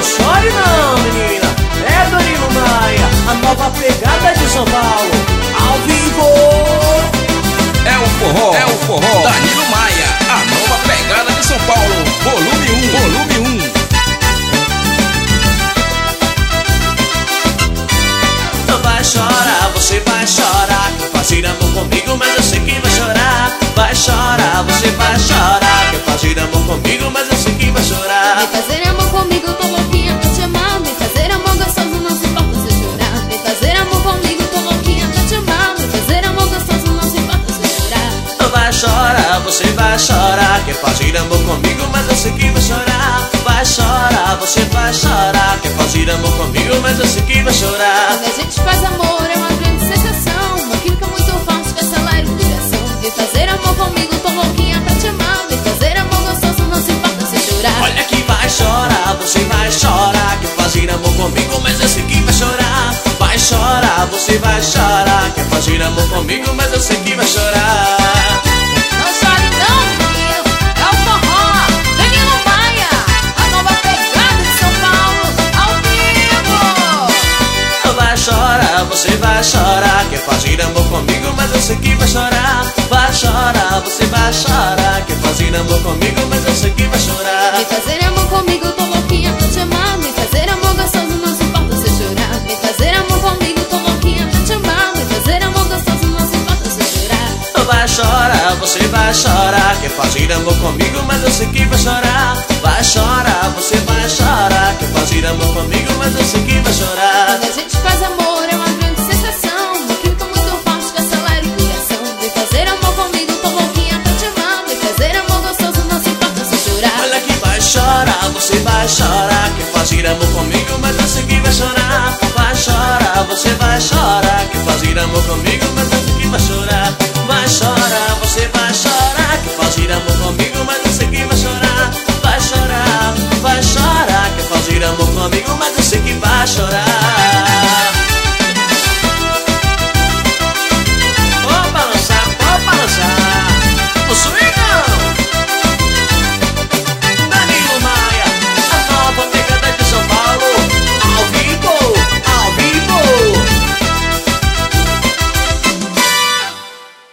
chore não, menina. É Danilo Maia, a nova pegada de São Paulo, ao vivo. É o forró, Danilo Maia, a nova pegada de São Paulo, volume 1. Não vai chorar, você vai chorar. Quer fazer amor comigo, mas eu sei que vai chorar. Vai chorar, você vai chorar. Quer fazer amor comigo, mas eu sei que vai chorar. Vem fazer amor comigo, tô louquinha pra te amar. Vem fazer amor gostoso, não se importa se chorar. Vem fazer amor comigo, tô louquinha pra te amar. Vem fazer amor gostoso, não se importa se chorar. Não vai chorar, você vai chorar. Quer fazer amor comigo, mas eu sei que vai chorar. Vai chorar, você vai chorar. Quer fazer amor comigo, mas eu sei que vai chorar. Quando a gente faz amor é uma grande sensação, uma química muito forte que acelera o coração. Vem fazer amor comigo, tô louquinha pra te amar. Vem fazer amor gostoso, não se importa se chorar. Olha que vai chorar, você vai chorar. Quer fazer amor comigo, mas eu sei que vai chorar. Vai chorar, você vai chorar. Quer fazer amor comigo, mas eu sei que vai chorar. Não chore não, menino, é o forró, Danilo Maia, a nova pegada de São Paulo, ao vivo. Não vai chorar, você vai chorar. Quer fazer amor comigo, mas eu sei que vai chorar. Vai chorar, você vai chorar. Quer fazer amor comigo, mas eu sei que vai chorar. Vem fazer amor comigo, tô louquinha pra te amar. Vem fazer amor gostoso, não se importa se chorar. Vem fazer amor comigo, tô louquinha pra te amar. Vem fazer amor gostoso, não se importa se chorar. Não vai chorar, você vai chorar. Quer fazer amor comigo, mas eu sei que vai chorar. Vai chorar, você vai chorar. Quer fazer amor comigo, mas eu sei que vai chorar. Quando a gente faz amor é uma grande sensação, uma química muito forte que acelera o coração. Vem fazer amor comigo, tô louquinha pra te amar. Vem fazer amor gostoso, não se importa se chorar. Olha que vai chorar, você vai chorar. Quer fazer amor comigo, mas eu sei que vai chorar. Vai chorar, você vai chorar. Quer fazer amor comigo, mas eu sei que vai chorar. Vai chorar, você vai chorar. Quer fazer amor comigo, mas eu sei que vai chorar. Vai chorar, quer fazer amor comigo, mas eu sei que vai chorar.